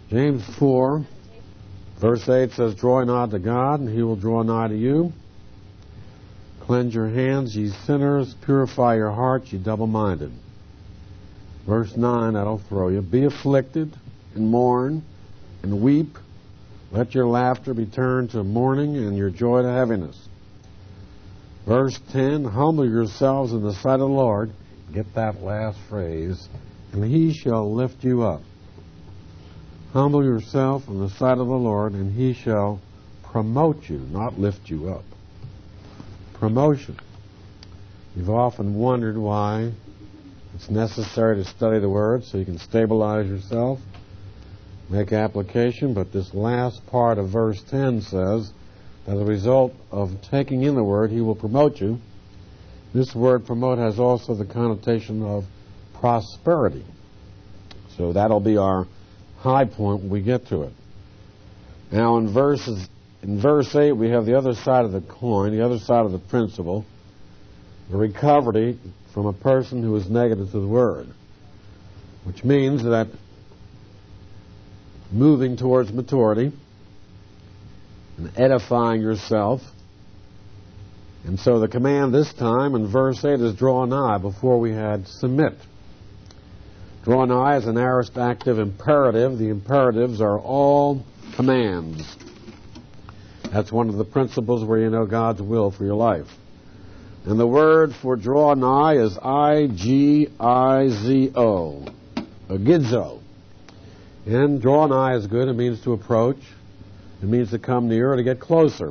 James 4, verse 8 says, "Draw nigh to God, and he will draw nigh to you. Cleanse your hands, ye sinners. Purify your hearts, ye double-minded." Verse 9, that'll throw you. "Be afflicted, and mourn, and weep. Let your laughter be turned to mourning, and your joy to heaviness." Verse 10, "Humble yourselves in the sight of the Lord." Get that last phrase. "And he shall lift you up." Humble yourself in the sight of the Lord, and he shall promote you, not lift you up. Promotion. You've often wondered why it's necessary to study the Word so you can stabilize yourself, make application, but this last part of verse 10 says, as a result of taking in the Word, he will promote you. This word promote has also the connotation of prosperity. So that'll be our high point when we get to it. Now in verse 8 we have the other side of the coin, the other side of the principle, the recovery from a person who is negative to the Word, which means that moving towards maturity and edifying yourself. And so the command this time in verse 8 is draw nigh. Before we had submit. Draw nigh is an aorist active imperative. The imperatives are all commands. That's one of the principles where you know God's will for your life. And the word for draw nigh is I-G-I-Z-O, agizo. And draw nigh is good. It means to approach. It means to come near or to get closer.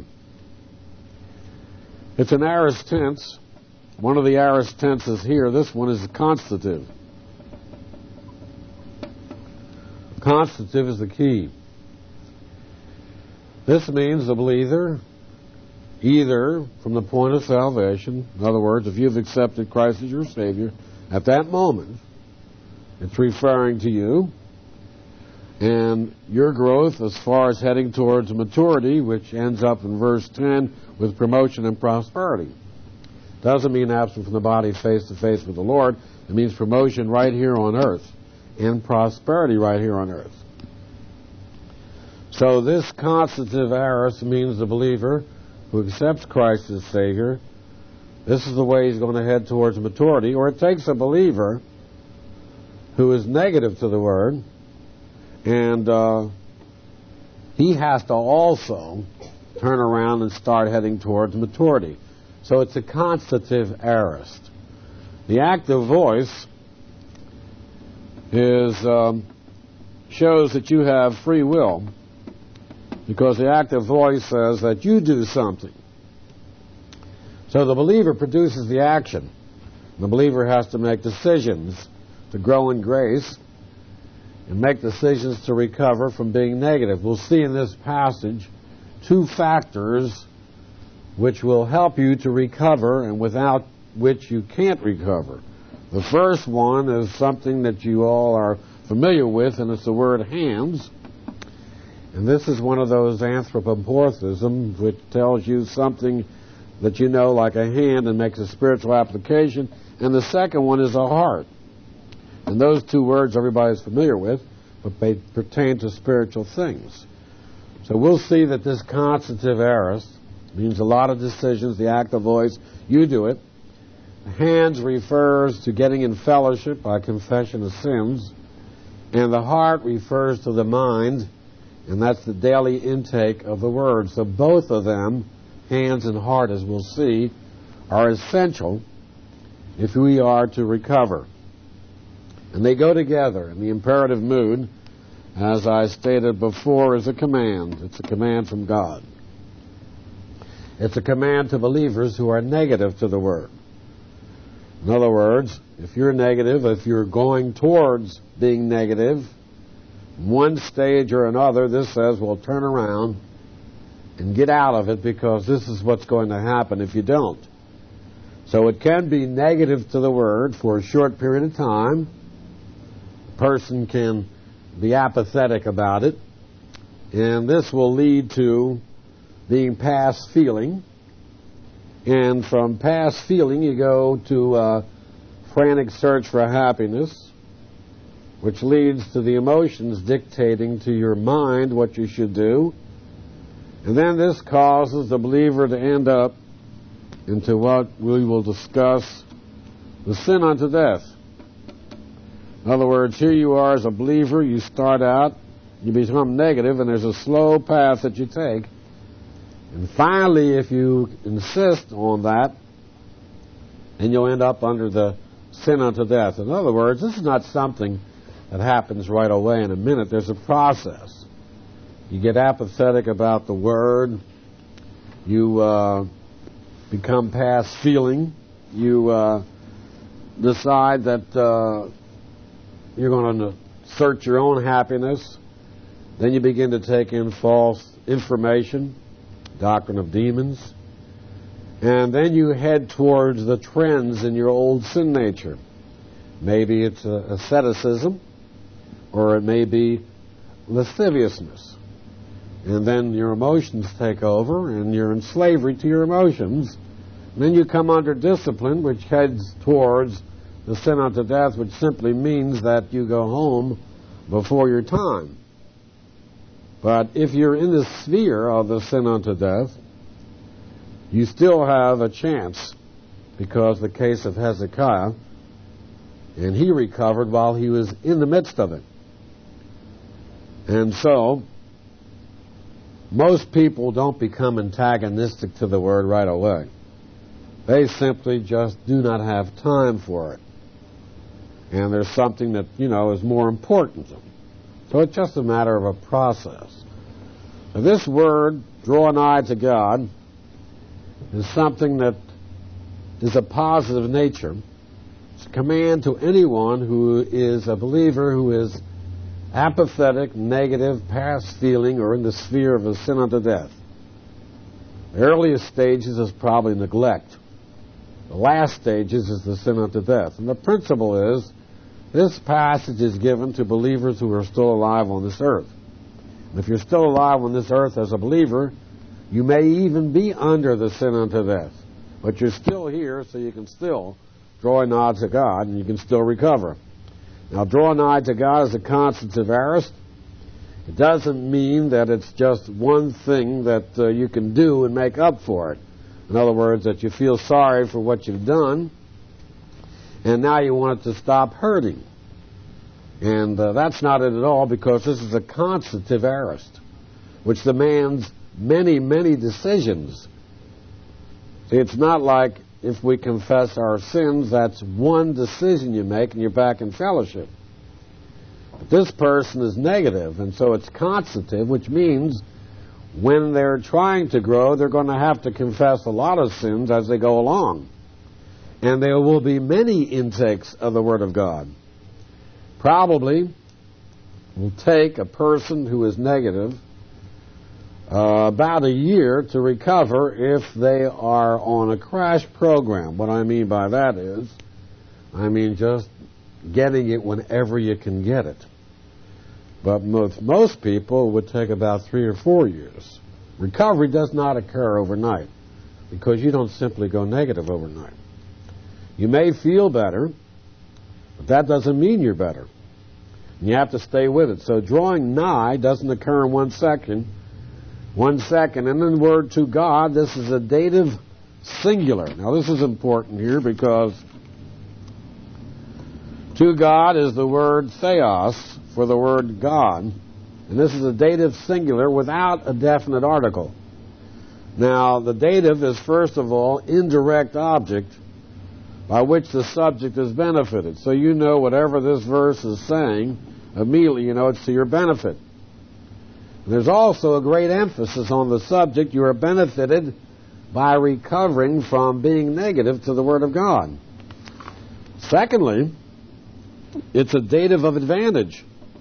It's an aorist tense. One of the aorist tenses here, this one is constative. Constative is the key. This means the believer, either from the point of salvation, in other words, if you've accepted Christ as your Savior, at that moment, it's referring to you and your growth as far as heading towards maturity, which ends up in verse 10 with promotion and prosperity. Doesn't mean absent from the body face to face with the Lord. It means promotion right here on earth and prosperity right here on earth. So this constative aorist means the believer who accepts Christ as Savior, this is the way he's going to head towards maturity. Or it takes a believer who is negative to the Word, and he has to also turn around and start heading towards maturity. So it's a constative aorist. The active voice shows that you have free will, because the active voice says that you do something. So the believer produces the action. The believer has to make decisions to grow in grace and make decisions to recover from being negative. We'll see in this passage two factors which will help you to recover and without which you can't recover. The first one is something that you all are familiar with, and it's the word hands. And this is one of those anthropomorphisms which tells you something that you know like a hand and makes a spiritual application. And the second one is a heart. And those two words everybody's familiar with, but they pertain to spiritual things. So we'll see that this constative aorist means a lot of decisions, the active voice, you do it. The hands refers to getting in fellowship by confession of sins. And the heart refers to the mind, and that's the daily intake of the Word. So both of them, hands and heart, as we'll see, are essential if we are to recover. And they go together. And the imperative mood, as I stated before, is a command. It's a command from God. It's a command to believers who are negative to the Word. In other words, if you're negative, if you're going towards being negative, one stage or another, this says, well, turn around and get out of it, because this is what's going to happen if you don't. So it can be negative to the Word for a short period of time. A person can be apathetic about it, and this will lead to being past feeling. And from past feeling, you go to frantic search for happiness. which leads to the emotions dictating to your mind what you should do. And then this causes the believer to end up into what we will discuss, the sin unto death. In other words, here you are as a believer, you start out, you become negative, and there's a slow path that you take. And finally, if you insist on that, then you'll end up under the sin unto death. In other words, this is not something that happens right away in a minute. There's a process. You get apathetic about the Word. You become past feeling. You decide that you're going to search your own happiness. Then you begin to take in false information, doctrine of demons. And then you head towards the trends in your old sin nature. Maybe it's asceticism, or it may be lasciviousness. And then your emotions take over, and you're in slavery to your emotions. And then you come under discipline, which heads towards the sin unto death, which simply means that you go home before your time. But if you're in the sphere of the sin unto death, you still have a chance, because the case of Hezekiah, and he recovered while he was in the midst of it. And so, most people don't become antagonistic to the Word right away. They simply just do not have time for it. And there's something that, is more important to them. So it's just a matter of a process. Now, this word, draw nigh to God, is something that is a positive nature. It's a command to anyone who is a believer, who is apathetic, negative, past feeling, or in the sphere of a sin unto death. The earliest stages is probably neglect. The last stages is the sin unto death. And the principle is, this passage is given to believers who are still alive on this earth. And if you're still alive on this earth as a believer, you may even be under the sin unto death. But you're still here, so you can still draw nigh to God, and you can still recover. Now, draw nigh to God is a constitutive aorist. It doesn't mean that it's just one thing that you can do and make up for it. In other words, that you feel sorry for what you've done, and now you want it to stop hurting. And that's not it at all, because this is a constitutive aorist, which demands many, many decisions. See, it's not like if we confess our sins, that's one decision you make and you're back in fellowship. But this person is negative, and so it's constitutive, which means when they're trying to grow, they're going to have to confess a lot of sins as they go along. And there will be many intakes of the Word of God. Probably will take a person who is negative about a year to recover if they are on a crash program. What I mean by that is, just getting it whenever you can get it. But most people, it would take about 3 or 4 years. Recovery does not occur overnight, because you don't simply go negative overnight. You may feel better, but that doesn't mean you're better. And you have to stay with it. So drawing nigh doesn't occur in 1 second. 1 second. And in the word to God, this is a dative singular. Now this is important here, because to God is the word theos for the word God. And this is a dative singular without a definite article. Now the dative is first of all indirect object by which the subject is benefited. So you know whatever this verse is saying, immediately you know it's to your benefit. There's also a great emphasis on the subject. You are benefited by recovering from being negative to the Word of God. Secondly, it's a dative of advantage,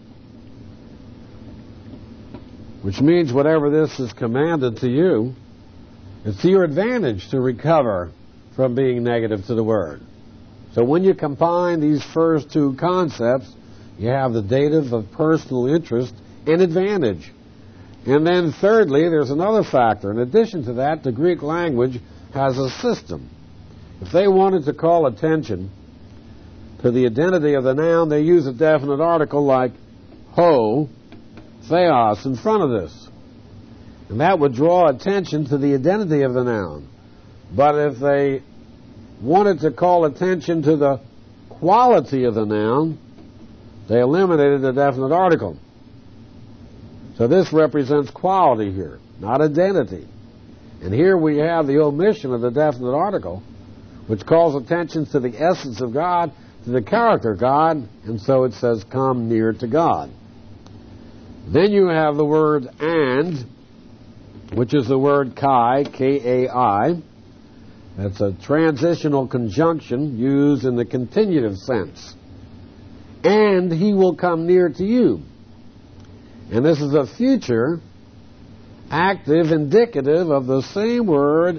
which means whatever this is commanded to you, it's to your advantage to recover from being negative to the Word. So when you combine these first two concepts, you have the dative of personal interest and advantage. And then thirdly, there's another factor. In addition to that, the Greek language has a system. If they wanted to call attention to the identity of the noun, they use a definite article like ho, theos in front of this. And that would draw attention to the identity of the noun. But if they wanted to call attention to the quality of the noun, they eliminated the definite article. So this represents quality here, not identity. And here we have the omission of the definite article, which calls attention to the essence of God, to the character of God, and so it says, come near to God. Then you have the word and, which is the word kai, K-A-I. That's a transitional conjunction used in the continuative sense. And he will come near to you. And this is a future active indicative of the same word,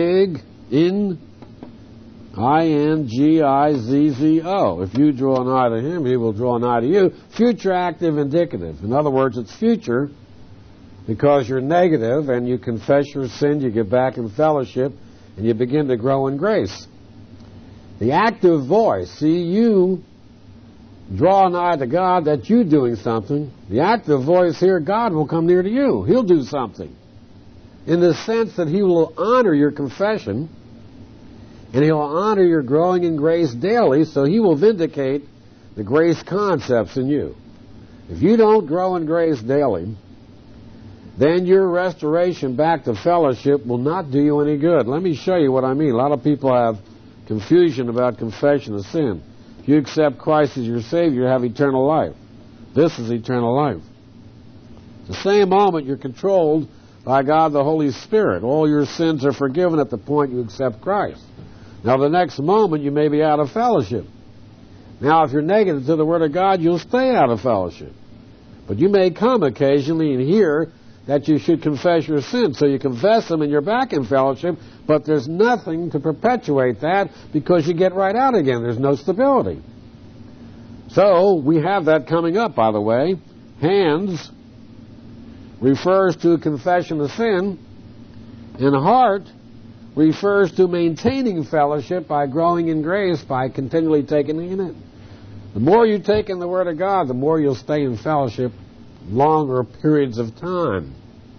I-N-G-I-Z-Z-O. If you draw nigh to him, he will draw nigh to you. Future active indicative. In other words, it's future because you're negative and you confess your sin, you get back in fellowship, and you begin to grow in grace. The active voice, see, you draw nigh to God, that's you doing something. The active voice here, God will come near to you. He'll do something. In the sense that he will honor your confession, and he'll honor your growing in grace daily, so he will vindicate the grace concepts in you. If you don't grow in grace daily, then your restoration back to fellowship will not do you any good. Let me show you what I mean. A lot of people have confusion about confession of sin. If you accept Christ as your Savior, you have eternal life. This is eternal life. The same moment you're controlled by God the Holy Spirit. All your sins are forgiven at the point you accept Christ. Now the next moment you may be out of fellowship. Now if you're negative to the Word of God, you'll stay out of fellowship. But you may come occasionally and hear that you should confess your sins. So you confess them and you're back in fellowship, but there's nothing to perpetuate that because you get right out again. There's no stability. So we have that coming up, by the way. Hands refers to confession of sin, and heart refers to maintaining fellowship by growing in grace, by continually taking in it. The more you take in the Word of God, the more you'll stay in fellowship longer periods of time.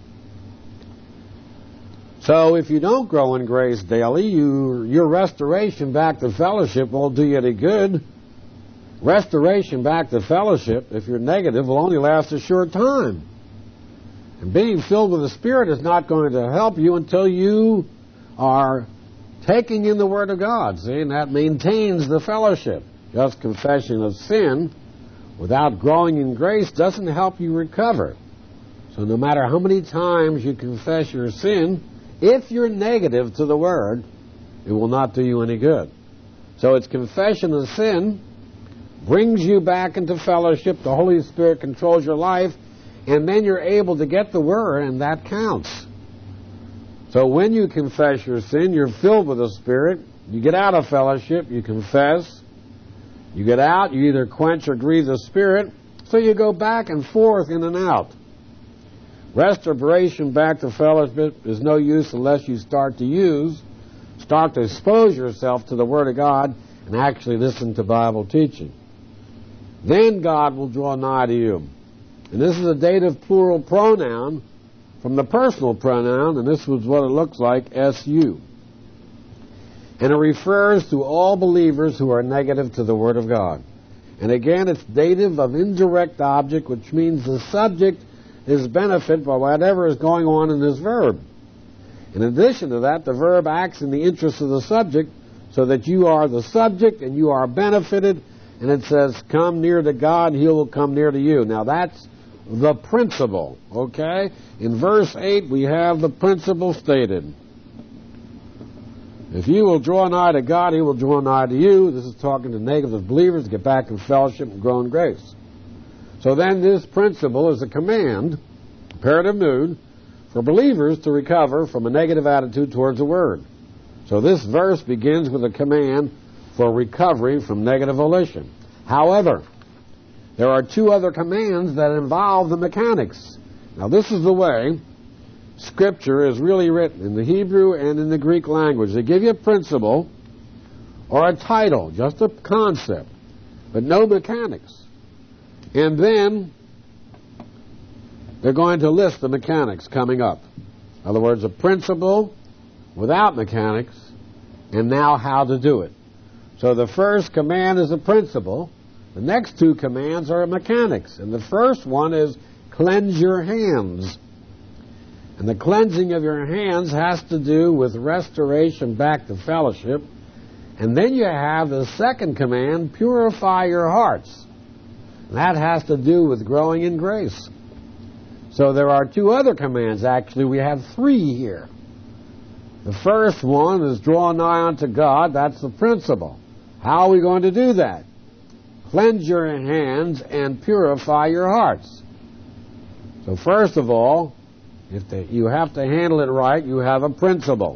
So if you don't grow in grace daily, your restoration back to fellowship won't do you any good. Restoration back to fellowship, if you're negative, will only last a short time. And being filled with the Spirit is not going to help you until you are taking in the Word of God. See, and that maintains the fellowship. Just confession of sin without growing in grace doesn't help you recover. So no matter how many times you confess your sin, if you're negative to the Word, it will not do you any good. So it's confession of sin, brings you back into fellowship, the Holy Spirit controls your life, and then you're able to get the Word, and that counts. So when you confess your sin, you're filled with the Spirit, you get out of fellowship, you confess, you get out, you either quench or grieve the Spirit, so you go back and forth, in and out. Restoration back to fellowship is no use unless you start to expose yourself to the Word of God and actually listen to Bible teaching. Then God will draw nigh to you. And this is a dative plural pronoun from the personal pronoun, and this was what it looks like, S-U. And it refers to all believers who are negative to the Word of God. And again, it's dative of indirect object, which means the subject is benefited by whatever is going on in this verb. In addition to that, the verb acts in the interest of the subject, so that you are the subject and you are benefited, and it says, come near to God, He will come near to you. Now that's the principle, okay? In verse 8, we have the principle stated. If you will draw nigh to God, He will draw nigh to you. This is talking to negative believers to get back in fellowship and grow in grace. So then this principle is a command, imperative mood, for believers to recover from a negative attitude towards the Word. So this verse begins with a command for recovery from negative volition. However, there are two other commands that involve the mechanics. Now this is the way Scripture is really written in the Hebrew and in the Greek language. They give you a principle or a title, just a concept. but no mechanics. And then they're going to list the mechanics coming up. In other words, a principle without mechanics, and now how to do it. So the first command is a principle. The next two commands are mechanics. And the first one is cleanse your hands. And the cleansing of your hands has to do with restoration back to fellowship. And then you have the second command, purify your hearts. And that has to do with growing in grace. So there are two other commands. Actually, we have three here. The first one is draw nigh unto God. That's the principle. How are we going to do that? Cleanse your hands and purify your hearts. So first of all, you have to handle it right. You have a principle.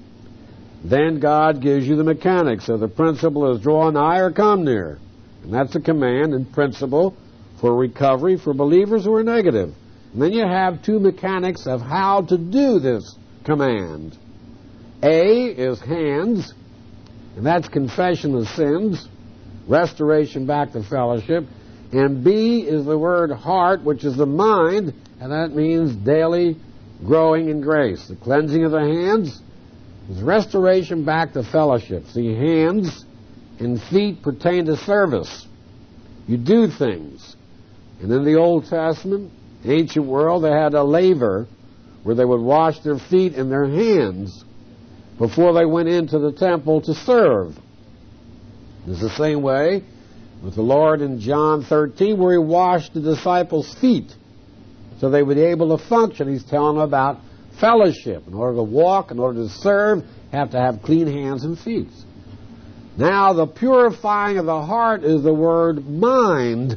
Then God gives you the mechanics. So the principle is draw nigh or come near. And that's a command and principle for recovery for believers who are negative. And then you have two mechanics of how to do this command. A is hands, and that's confession of sins, restoration back to fellowship. And B is the word heart, which is the mind, and that means daily growing in grace. The cleansing of the hands is restoration back to fellowship. See, hands and feet pertain to service. You do things. And in the Old Testament, ancient world, they had a laver where they would wash their feet and their hands before they went into the temple to serve. It's the same way with the Lord in John 13, where he washed the disciples' feet so they would be able to function. He's telling them about fellowship. In order to walk, in order to serve, you have to have clean hands and feet. Now, the purifying of the heart is the word mind.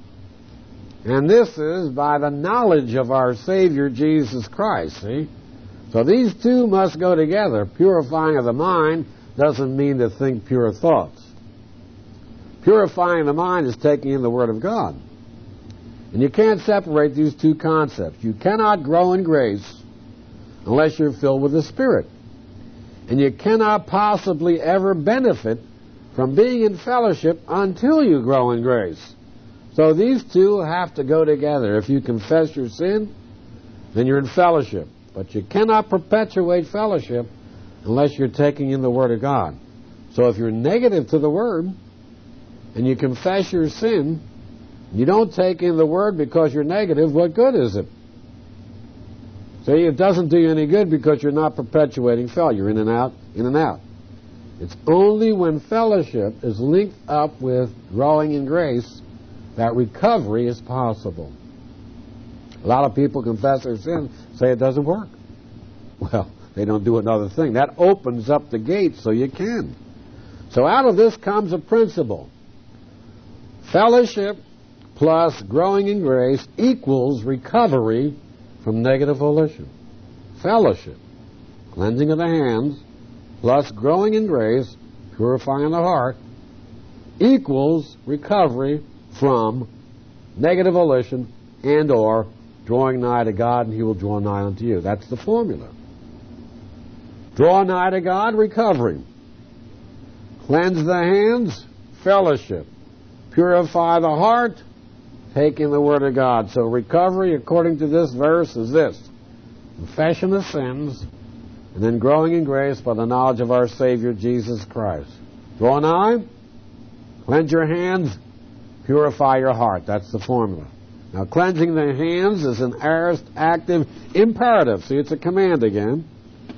And this is by the knowledge of our Savior, Jesus Christ, see? So these two must go together. Purifying of the mind doesn't mean to think pure thoughts. Purifying the mind is taking in the Word of God. And you can't separate these two concepts. You cannot grow in grace unless you're filled with the Spirit. And you cannot possibly ever benefit from being in fellowship until you grow in grace. So these two have to go together. If you confess your sin, then you're in fellowship. But you cannot perpetuate fellowship unless you're taking in the Word of God. So if you're negative to the Word, and you confess your sin, you don't take in the Word because you're negative, what good is it? See, it doesn't do you any good because you're not perpetuating fellowship. You're in and out, in and out. It's only when fellowship is linked up with growing in grace that recovery is possible. A lot of people confess their sin, say it doesn't work. Well, they don't do another thing. That opens up the gate so you can. So out of this comes a principle. Fellowship plus growing in grace equals recovery from negative volition. Fellowship, cleansing of the hands, plus growing in grace, purifying the heart, equals recovery from negative volition and or drawing nigh to God, and He will draw nigh unto you. That's the formula. Draw nigh to God, recovery. Cleanse the hands, fellowship. Purify the heart, take in the Word of God. So recovery, according to this verse, is this. Confession of sins, and then growing in grace by the knowledge of our Savior, Jesus Christ. Draw nigh, cleanse your hands, purify your heart. That's the formula. Now, cleansing the hands is an aorist active imperative. See, it's a command again.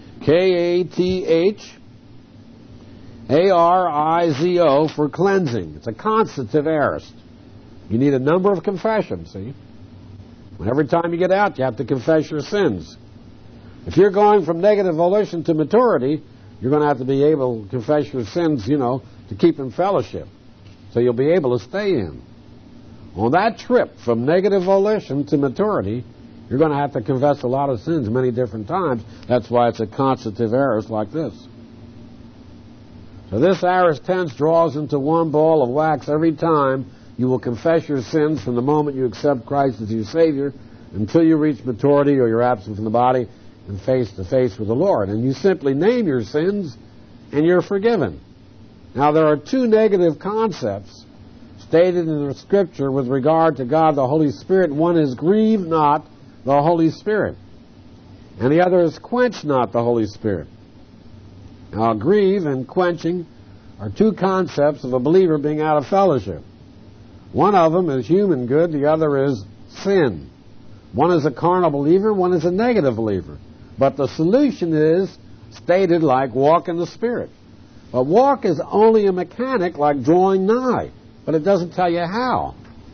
K-A-T-H-A-R-I-Z-O for cleansing. It's a constitutive aorist. You need a number of confessions, see? And every time you get out, you have to confess your sins. If you're going from negative volition to maturity, you're going to have to be able to confess your sins, to keep in fellowship. So you'll be able to stay in. On that trip from negative volition to maturity, you're going to have to confess a lot of sins many different times. That's why it's a constitutive aorist like this. So this aorist tense draws into one ball of wax every time you will confess your sins from the moment you accept Christ as your Savior until you reach maturity or you're absent from the body and face to face with the Lord. And you simply name your sins and you're forgiven. Now there are two negative concepts stated in the Scripture with regard to God the Holy Spirit. One is grieve not the Holy Spirit, and the other is quench not the Holy Spirit. Now, grieve and quenching are two concepts of a believer being out of fellowship. One of them is human good, the other is sin. One is a carnal believer, one is a negative believer. But the solution is stated like walk in the Spirit. But walk is only a mechanic like drawing nigh, but it doesn't tell you how.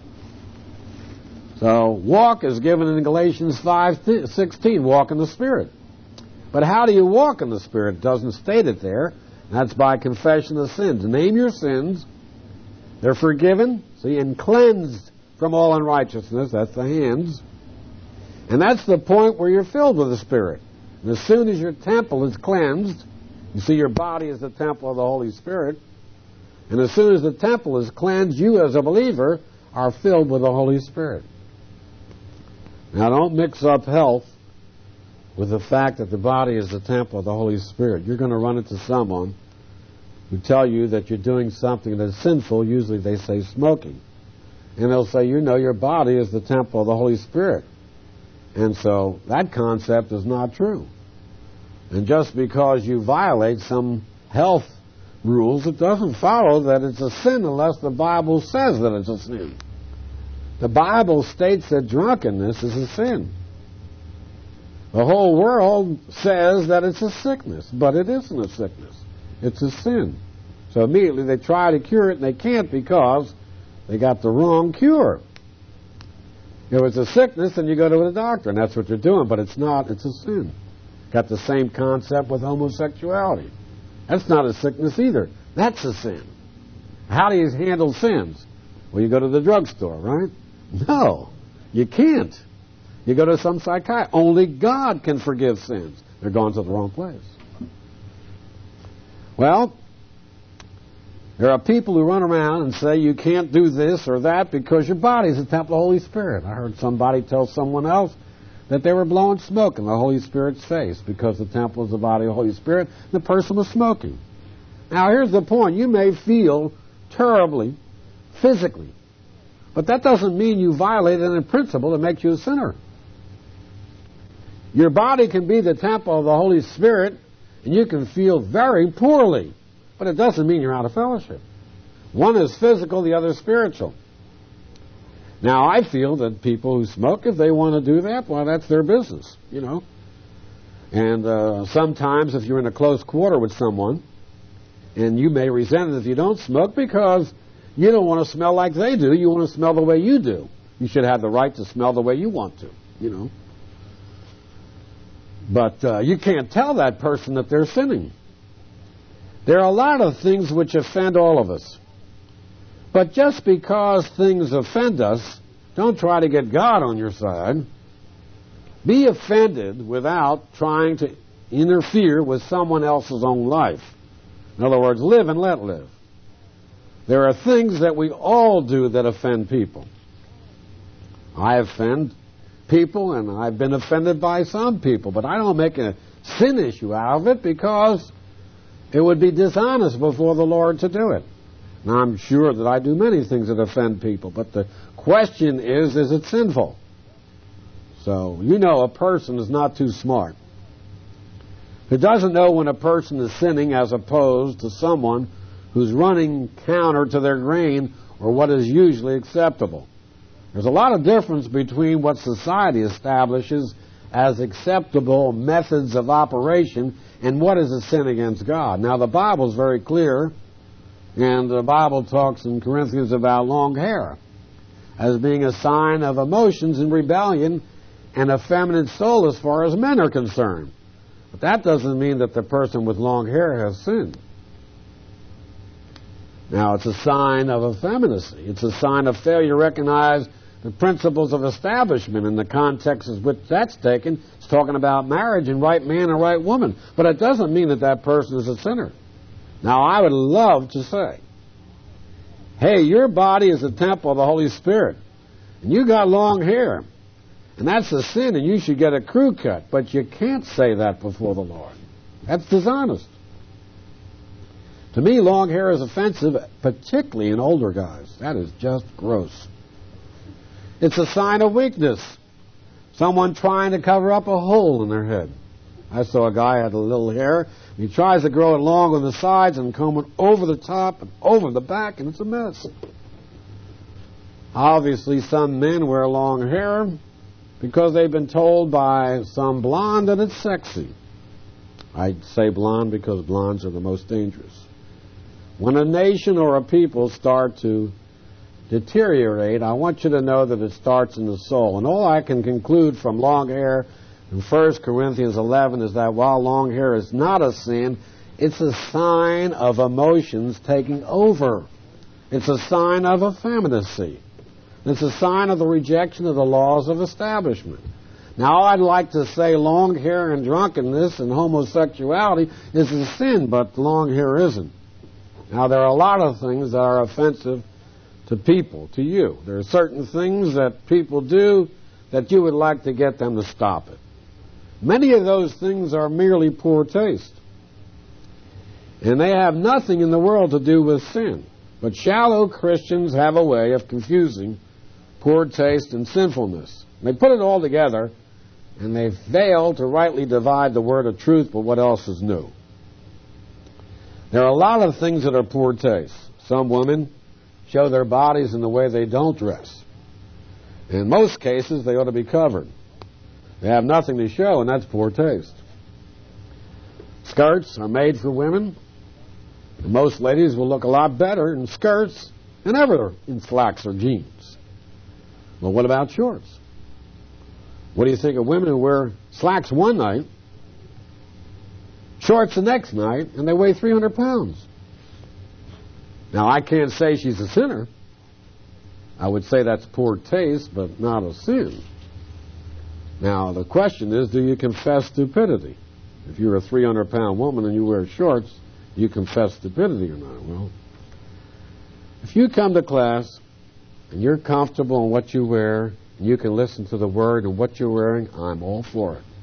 So walk is given in Galatians 5:16, walk in the Spirit. But how do you walk in the Spirit? It doesn't state it there. That's by confession of sins. Name your sins. They're forgiven, see, and cleansed from all unrighteousness. That's the hands. And that's the point where you're filled with the Spirit. And as soon as your temple is cleansed, you see your body is the temple of the Holy Spirit, and as soon as the temple is cleansed, you as a believer are filled with the Holy Spirit. Now don't mix up health with the fact that the body is the temple of the Holy Spirit. You're going to run into someone who tell you that you're doing something that's sinful. Usually they say smoking. And they'll say, you know, your body is the temple of the Holy Spirit. And so that concept is not true. And just because you violate some health rules, it doesn't follow that it's a sin unless the Bible says that it's a sin. The Bible states that drunkenness is a sin. The whole world says that it's a sickness, but it isn't a sickness. It's a sin. So immediately they try to cure it, and they can't because they got the wrong cure. If it's a sickness, then you go to the doctor, and that's what you're doing, but it's not. It's a sin. Got the same concept with homosexuality. That's not a sickness either. That's a sin. How do you handle sins? Well, you go to the drugstore, right? No, you can't. You go to some psychiatrist. Only God can forgive sins. They're going to the wrong place. Well, there are people who run around and say you can't do this or that because your body's the temple of the Holy Spirit. I heard somebody tell someone else that they were blowing smoke in the Holy Spirit's face because the temple is the body of the Holy Spirit, and the person was smoking. Now, here's the point. You may feel terribly physically, but that doesn't mean you violated any principle that makes you a sinner. Your body can be the temple of the Holy Spirit, and you can feel very poorly, but it doesn't mean you're out of fellowship. One is physical, the other is spiritual. Now, I feel that people who smoke, if they want to do that, well, that's their business, you know. And sometimes if you're in a close quarter with someone, and you may resent it if you don't smoke because you don't want to smell like they do. You want to smell the way you do. You should have the right to smell the way you want to, you know. But you can't tell that person that they're sinning. There are a lot of things which offend all of us. But just because things offend us, don't try to get God on your side. Be offended without trying to interfere with someone else's own life. In other words, live and let live. There are things that we all do that offend people. I offend people, and I've been offended by some people, but I don't make a sin issue out of it because it would be dishonest before the Lord to do it. Now, I'm sure that I do many things that offend people, but the question is it sinful? So, you know a person is not too smart. Who doesn't know when a person is sinning as opposed to someone who's running counter to their grain or what is usually acceptable. There's a lot of difference between what society establishes as acceptable methods of operation and what is a sin against God. Now, the Bible is very clear, and the Bible talks in Corinthians about long hair as being a sign of emotions and rebellion and a feminine soul as far as men are concerned. But that doesn't mean that the person with long hair has sinned. Now, it's a sign of effeminacy. It's a sign of failure to recognize the principles of establishment in the context in which that's taken. It's talking about marriage and right man and right woman. But it doesn't mean that that person is a sinner. Now, I would love to say, hey, your body is the temple of the Holy Spirit, and you got long hair, and that's a sin, and you should get a crew cut. But you can't say that before the Lord. That's dishonest. To me, long hair is offensive, particularly in older guys. That is just gross. It's a sign of weakness. Someone trying to cover up a hole in their head. I saw a guy had a little hair. He tries to grow it long on the sides and comb it over the top and over the back, and it's a mess. Obviously, some men wear long hair because they've been told by some blonde that it's sexy. I say blonde because blondes are the most dangerous. When a nation or a people start to deteriorate, I want you to know that it starts in the soul. And all I can conclude from long hair in 1 Corinthians 11 is that while long hair is not a sin, it's a sign of emotions taking over. It's a sign of effeminacy. It's a sign of the rejection of the laws of establishment. Now, I'd like to say long hair and drunkenness and homosexuality is a sin, but long hair isn't. Now, there are a lot of things that are offensive to people, to you. There are certain things that people do that you would like to get them to stop it. Many of those things are merely poor taste. And they have nothing in the world to do with sin. But shallow Christians have a way of confusing poor taste and sinfulness. They put it all together, and they fail to rightly divide the word of truth, but what else is new? There are a lot of things that are poor taste. Some women show their bodies in the way they don't dress. In most cases, they ought to be covered. They have nothing to show, and that's poor taste. Skirts are made for women, and most ladies will look a lot better in skirts than ever in slacks or jeans. Well, what about shorts? What do you think of women who wear slacks one night, shorts the next night, and they weigh 300 pounds? Now, I can't say she's a sinner. I would say that's poor taste, but not a sin. Now, the question is, do you confess stupidity? If you're a 300-pound woman and you wear shorts, do you confess stupidity or not? Well, if you come to class and you're comfortable in what you wear, and you can listen to the Word and what you're wearing, I'm all for it.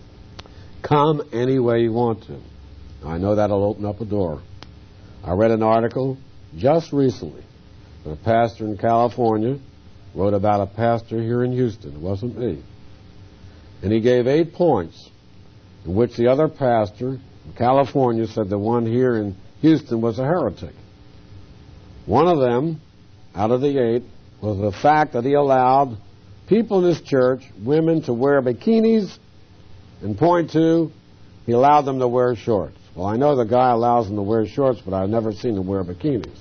Come any way you want to. I know that'll open up a door. I read an article just recently that a pastor in California wrote about a pastor here in Houston. It wasn't me. And he gave 8 points in which the other pastor in California said the one here in Houston was a heretic. One of them, out of the 8, was the fact that he allowed people in his church, women, to wear bikinis, and point 2, he allowed them to wear shorts. Well, I know the guy allows them to wear shorts, but I've never seen them wear bikinis.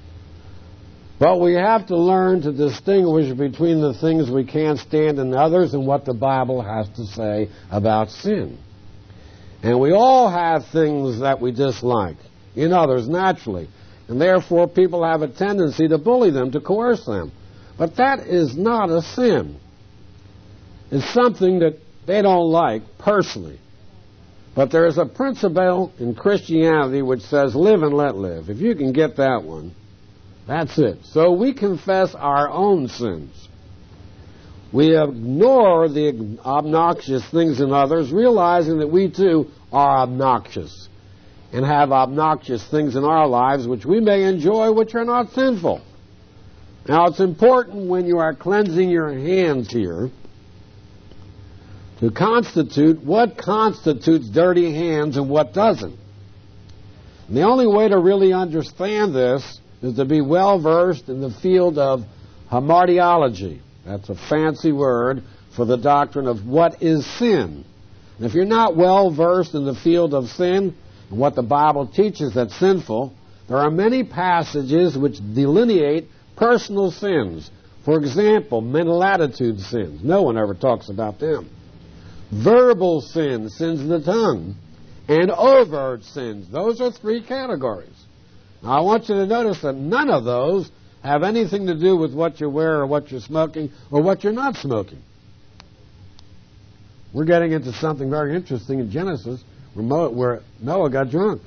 But we have to learn to distinguish between the things we can't stand in others and what the Bible has to say about sin. And we all have things that we dislike in others naturally. And therefore, people have a tendency to bully them, to coerce them. But that is not a sin. It's something that they don't like personally. But there is a principle in Christianity which says live and let live. If you can get that one, that's it. So we confess our own sins. We ignore the obnoxious things in others, realizing that we too are obnoxious and have obnoxious things in our lives which we may enjoy, which are not sinful. Now, it's important when you are cleansing your hands here to constitute what constitutes dirty hands and what doesn't. And the only way to really understand this is to be well-versed in the field of hamartiology. That's a fancy word for the doctrine of what is sin. And if you're not well-versed in the field of sin and what the Bible teaches that's sinful, there are many passages which delineate personal sins. For example, mental attitude sins. No one ever talks about them. Verbal sins, sins of the tongue, and overt sins. Those are 3 categories. Now, I want you to notice that none of those have anything to do with what you wear or what you're smoking or what you're not smoking. We're getting into something very interesting in Genesis where Noah got drunk.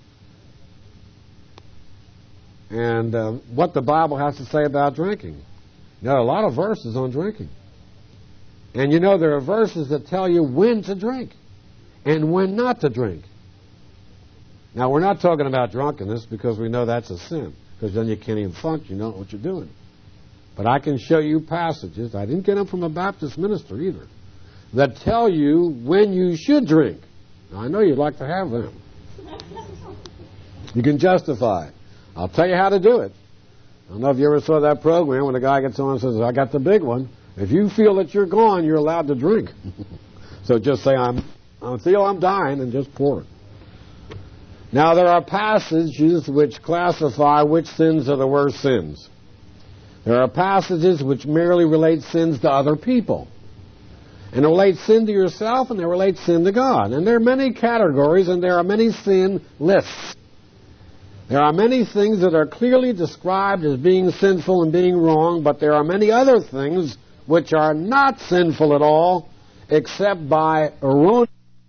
And what the Bible has to say about drinking. There are a lot of verses on drinking. And you know, there are verses that tell you when to drink and when not to drink. Now, we're not talking about drunkenness because we know that's a sin, because then you can't even function. You don't know what you're doing. But I can show you passages, I didn't get them from a Baptist minister either, that tell you when you should drink. Now, I know you'd like to have them. You can justify it. I'll tell you how to do it. I don't know if you ever saw that program when a guy gets on and says, I got the big one. If you feel that you're gone, you're allowed to drink. So just say, I feel I'm dying, and just pour it. Now, there are passages which classify which sins are the worst sins. There are passages which merely relate sins to other people. And they relate sin to yourself, and they relate sin to God. And there are many categories, and there are many sin lists. There are many things that are clearly described as being sinful and being wrong, but there are many other things which are not sinful at all, except by erroneous.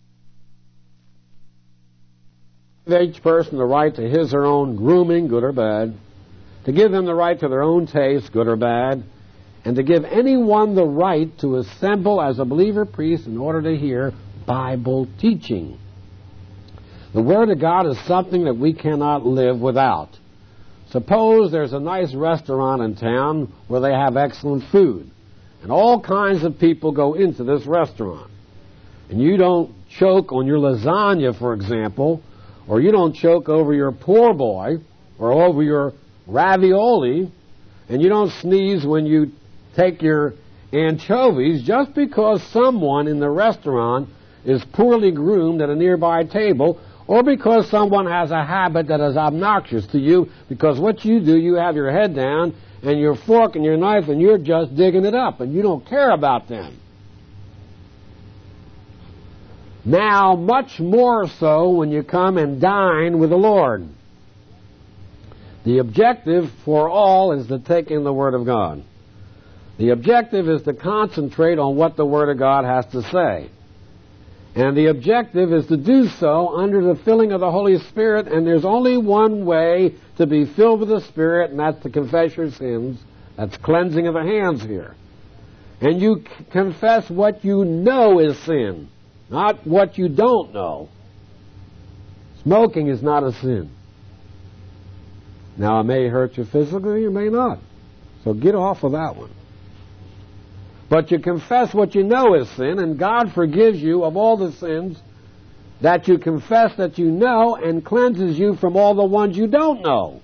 Each person the right to his or her own grooming, good or bad, to give them the right to their own taste, good or bad, and to give anyone the right to assemble as a believer priest in order to hear Bible teaching. The Word of God is something that we cannot live without. Suppose there's a nice restaurant in town where they have excellent food, and all kinds of people go into this restaurant. And you don't choke on your lasagna, for example, or you don't choke over your poor boy, or over your ravioli, and you don't sneeze when you take your anchovies just because someone in the restaurant is poorly groomed at a nearby table, or because someone has a habit that is obnoxious to you, because what you do, you have your head down and your fork and your knife and you're just digging it up and you don't care about them. Now, much more so when you come and dine with the Lord. The objective for all is to take in the Word of God. The objective is to concentrate on what the Word of God has to say. And the objective is to do so under the filling of the Holy Spirit, and there's only one way to be filled with the Spirit, and that's to confess your sins. That's cleansing of the hands here. And you confess what you know is sin, not what you don't know. Smoking is not a sin. Now, it may hurt you physically, it may not. So get off of that one. But you confess what you know is sin, and God forgives you of all the sins that you confess that you know, and cleanses you from all the ones you don't know.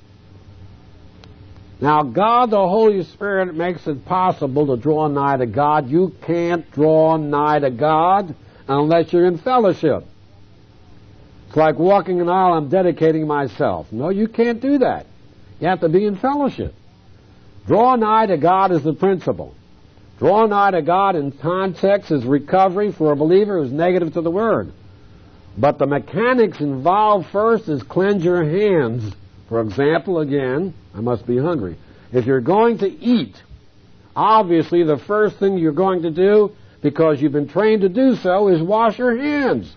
Now, God, the Holy Spirit, makes it possible to draw nigh to God. You can't draw nigh to God unless you're in fellowship. It's like walking an aisle, I'm dedicating myself. No, you can't do that. You have to be in fellowship. Draw nigh to God is the principle. Draw nigh to God in context is recovery for a believer who's negative to the Word. But the mechanics involved first is cleanse your hands. For example, again, I must be hungry. If you're going to eat, obviously the first thing you're going to do, because you've been trained to do so, is wash your hands.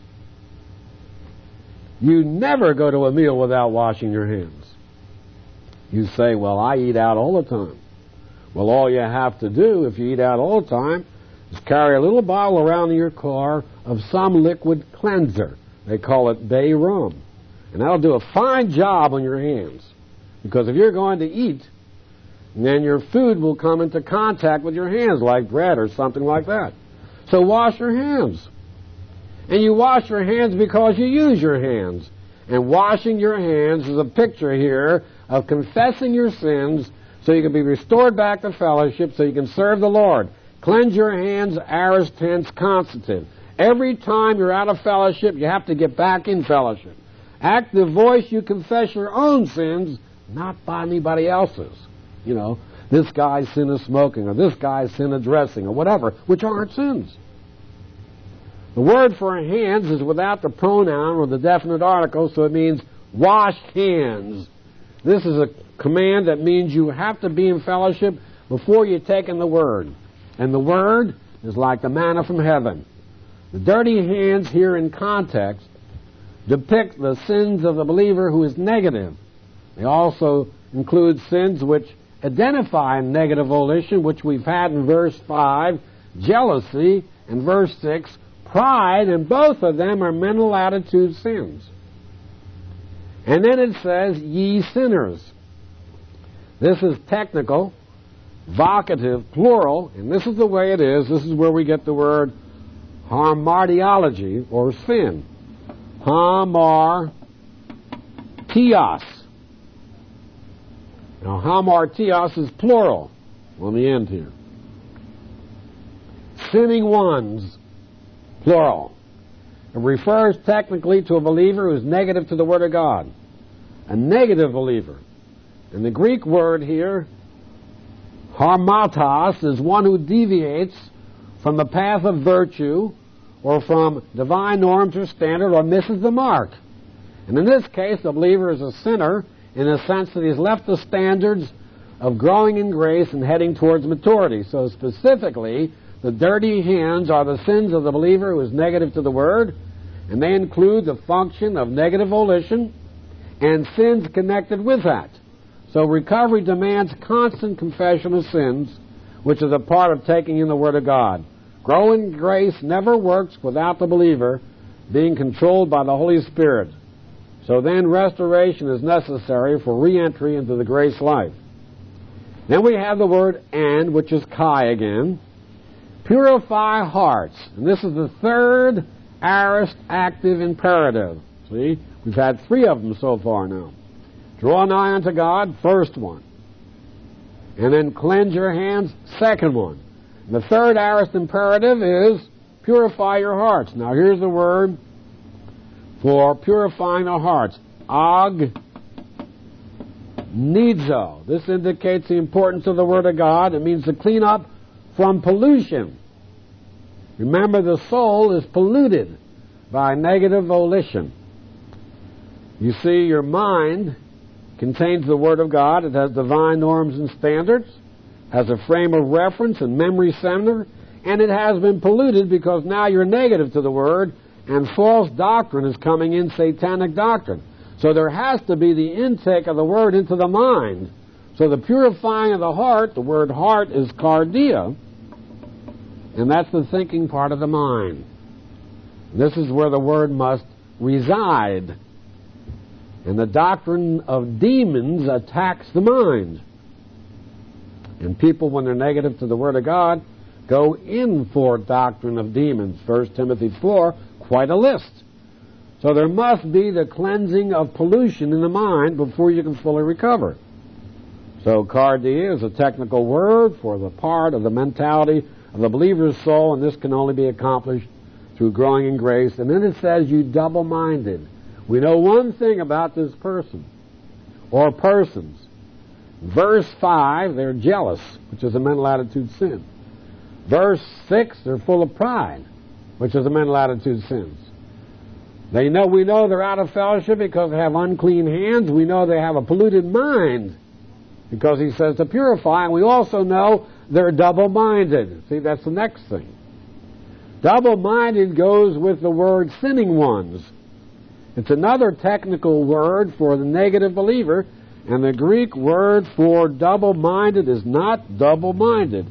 You never go to a meal without washing your hands. You say, well, I eat out all the time. Well, all you have to do, if you eat out all the time, is carry a little bottle around in your car of some liquid cleanser. They call it bay rum. And that'll do a fine job on your hands. Because if you're going to eat, then your food will come into contact with your hands, like bread or something like that. So wash your hands. And you wash your hands because you use your hands. And washing your hands is a picture here of confessing your sins so you can be restored back to fellowship, so you can serve the Lord. Cleanse your hands, aorist tense, constative. Every time you're out of fellowship, you have to get back in fellowship. Active voice, you confess your own sins, not by anybody else's. You know, this guy's sin is smoking, or this guy's sin is dressing, or whatever, which aren't sins. The word for hands is without the pronoun or the definite article, so it means wash hands. This is a command that means you have to be in fellowship before you take in the Word. And the Word is like the manna from heaven. The dirty hands here in context depict the sins of the believer who is negative. They also include sins which identify negative volition, which we've had in verse 5, jealousy, and verse 6, pride, and both of them are mental attitude sins. And then it says, ye sinners. This is technical, vocative, plural, and this is the way it is. This is where we get the word hamartiology, or sin. Hamartios. Now, hamartios is plural on the end here. Sinning ones, plural. It refers technically to a believer who is negative to the Word of God. A negative believer. And the Greek word here, harmatos, is one who deviates from the path of virtue or from divine norms or standard or misses the mark. And in this case, the believer is a sinner in the sense that he's left the standards of growing in grace and heading towards maturity. So specifically, the dirty hands are the sins of the believer who is negative to the Word, and they include the function of negative volition and sins connected with that. So recovery demands constant confession of sins, which is a part of taking in the Word of God. Growing in grace never works without the believer being controlled by the Holy Spirit. So then restoration is necessary for re-entry into the grace life. Then we have the word and, which is kai again. Purify hearts. And this is the third aorist active imperative. See? We've had 3 of them so far now. Draw nigh unto God, first one. And then cleanse your hands, second one. And the third aorist imperative is purify your hearts. Now here's the word for purifying the hearts. Agnizo. This indicates the importance of the Word of God. It means to clean up from pollution. Remember, the soul is polluted by negative volition. You see, your mind contains the Word of God. It has divine norms and standards, has a frame of reference and memory center, and it has been polluted because now you're negative to the Word, and false doctrine is coming in, satanic doctrine. So there has to be the intake of the Word into the mind. So the purifying of the heart, the word heart is cardia, and that's the thinking part of the mind. This is where the Word must reside. And the doctrine of demons attacks the mind. And people, when they're negative to the Word of God, go in for doctrine of demons. 1 Timothy 4, quite a list. So there must be the cleansing of pollution in the mind before you can fully recover. So cardia is a technical word for the part of the mentality of the believer's soul, and this can only be accomplished through growing in grace. And then it says, you double-minded. We know one thing about this person, or persons. Verse 5, they're jealous, which is a mental attitude sin. Verse 6, they're full of pride, which is a mental attitude sin. We know they're out of fellowship because they have unclean hands. We know they have a polluted mind because he says to purify. And we also know they're double-minded. See, that's the next thing. Double-minded goes with the word sinning ones. It's another technical word for the negative believer, and the Greek word for double-minded is not double-minded.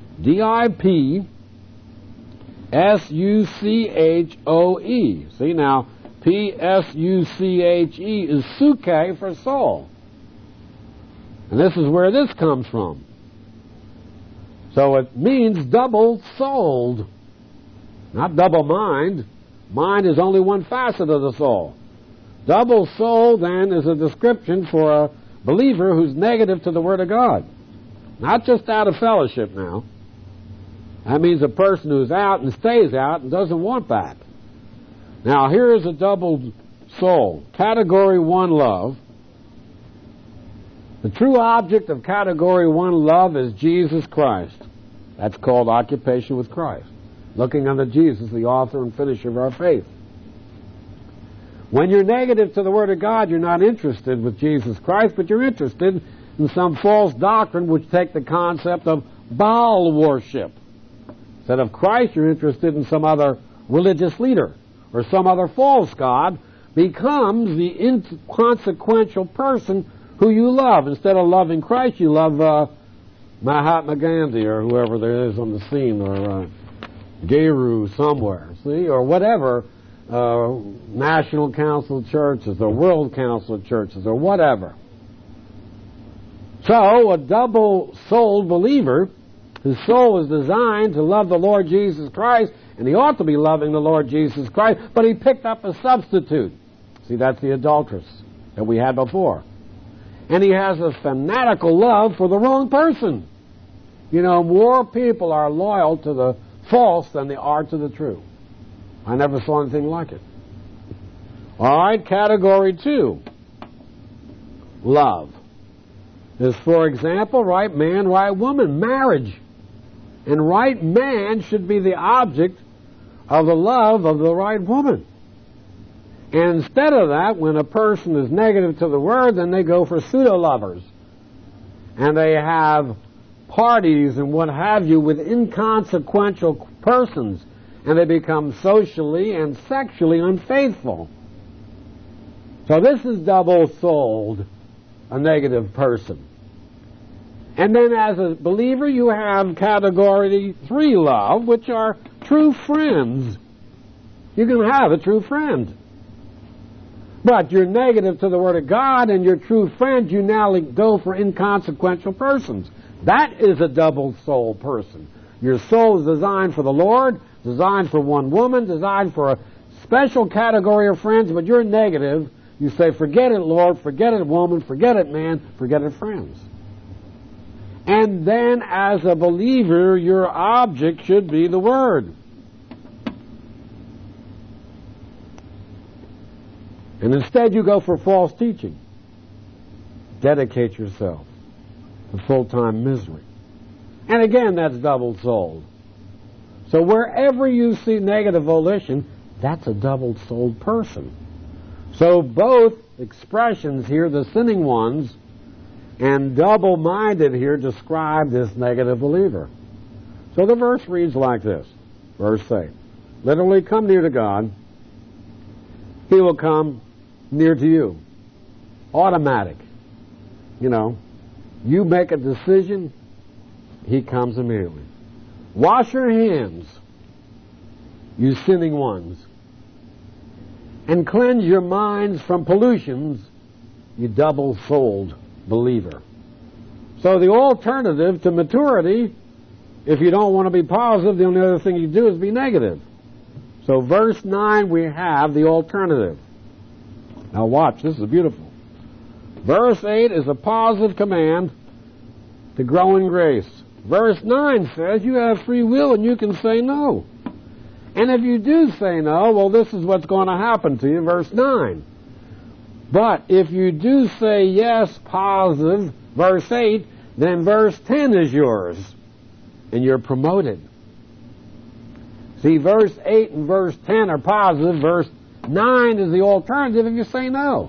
D-I-P-S-U-C-H-O-E. See, now, P-S-U-C-H-E is suke for soul. And this is where this comes from. So it means double-souled, not double-mind. Mind is only one facet of the soul. Double-souled, then, is a description for a believer who's negative to the Word of God. Not just out of fellowship now. That means a person who's out and stays out and doesn't want back. Now, here is a double soul. Category 1 love. The true object of Category 1 love is Jesus Christ. That's called occupation with Christ. Looking unto Jesus, the author and finisher of our faith. When you're negative to the Word of God, you're not interested with Jesus Christ, but you're interested in some false doctrine which take the concept of Baal worship. Instead of Christ, you're interested in some other religious leader or some other false god, becomes the inconsequential person who you love. Instead of loving Christ, you love Mahatma Gandhi or whoever there is on the scene, or Guru somewhere, see, or whatever. National Council of Churches or World Council of Churches or whatever. So, a double-souled believer, his soul is designed to love the Lord Jesus Christ, and he ought to be loving the Lord Jesus Christ, but he picked up a substitute. See, that's the adulteress that we had before. And he has a fanatical love for the wrong person. You know, more people are loyal to the false than they are to the true. I never saw anything like it. All right, category 2. Love. Is, for example, right man, right woman, marriage. And right man should be the object of the love of the right woman. And instead of that, when a person is negative to the word, then they go for pseudo-lovers. And they have parties and what have you with inconsequential persons. And they become socially and sexually unfaithful. So this is double-souled, a negative person. And then as a believer, you have category 3 love, which are true friends. You can have a true friend. But you're negative to the Word of God, and your true friend, you now go for inconsequential persons. That is a double-souled person. Your soul is designed for the Lord, designed for one woman, designed for a special category of friends, but you're negative. You say, forget it, Lord, forget it, woman, forget it, man, forget it, friends. And then, as a believer, your object should be the Word. And instead you go for false teaching. Dedicate yourself to full-time misery. And again, that's double-souled. So wherever you see negative volition, that's a double-souled person. So both expressions here, the sinning ones, and double-minded here, describe this negative believer. So the verse reads like this. Verse 8. Literally, come near to God. He will come near to you. Automatic. You know, you make a decision, he comes immediately. Wash your hands, you sinning ones, and cleanse your minds from pollutions, you double-souled believer. So the alternative to maturity, if you don't want to be positive, the only other thing you do is be negative. So verse 9, we have the alternative. Now watch, this is beautiful. Verse 8 is a positive command to grow in grace. Verse 9 says you have free will and you can say no. And if you do say no, well, this is what's going to happen to you, verse 9. But if you do say yes, positive, verse 8, then verse 10 is yours, and you're promoted. See, verse 8 and verse 10 are positive, verse 9 is the alternative if you say no.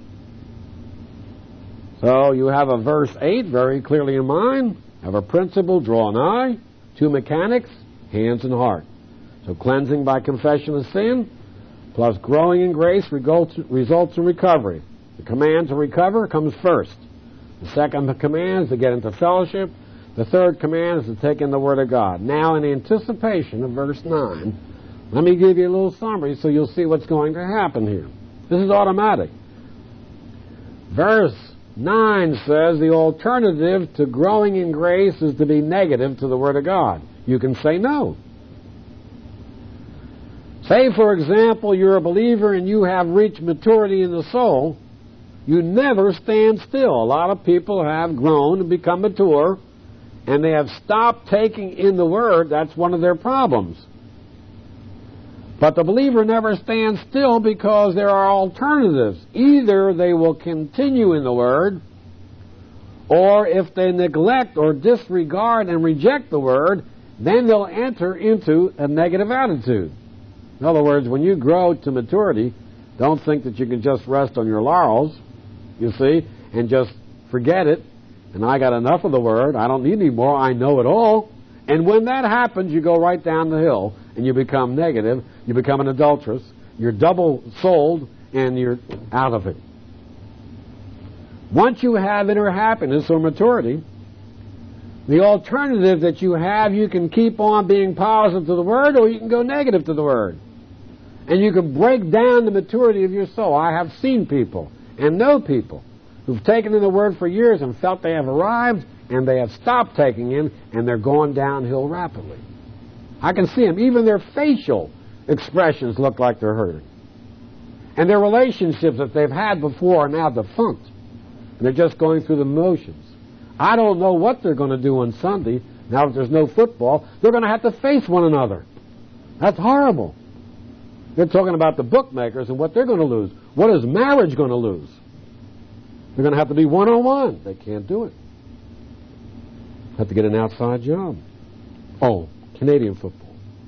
So you have a verse 8 very clearly in mind, have a principle, draw nigh, 2 mechanics, hands and heart. So cleansing by confession of sin, plus growing in grace results in recovery. The command to recover comes first. The second command is to get into fellowship. The third command is to take in the Word of God. Now, in anticipation of verse 9, let me give you a little summary so you'll see what's going to happen here. This is automatic. Verse 9 says the alternative to growing in grace is to be negative to the Word of God. You can say no. Say, for example, you're a believer and you have reached maturity in the soul. You never stand still. A lot of people have grown and become mature, and they have stopped taking in the Word. That's one of their problems. But the believer never stands still because there are alternatives. Either they will continue in the Word, or if they neglect or disregard and reject the Word, then they'll enter into a negative attitude. In other words, when you grow to maturity, don't think that you can just rest on your laurels, you see, and just forget it. And I got enough of the Word. I don't need any more. I know it all. And when that happens, you go right down the hill, and you become negative. You become an adulteress. You're double-souled, and you're out of it. Once you have inner happiness or maturity, the alternative that you have, you can keep on being positive to the Word, or you can go negative to the Word. And you can break down the maturity of your soul. I have seen people and know people who've taken in the Word for years and felt they have arrived, and they have stopped taking in, and they're going downhill rapidly. I can see them. Even their facial expressions look like they're hurting. And their relationships that they've had before are now defunct. And they're just going through the motions. I don't know what they're going to do on Sunday. Now that there's no football, they're going to have to face one another. That's horrible. They're talking about the bookmakers and what they're going to lose. What is marriage going to lose? They're going to have to be one-on-one. They can't do it. Have to get an outside job. Oh, Canadian football.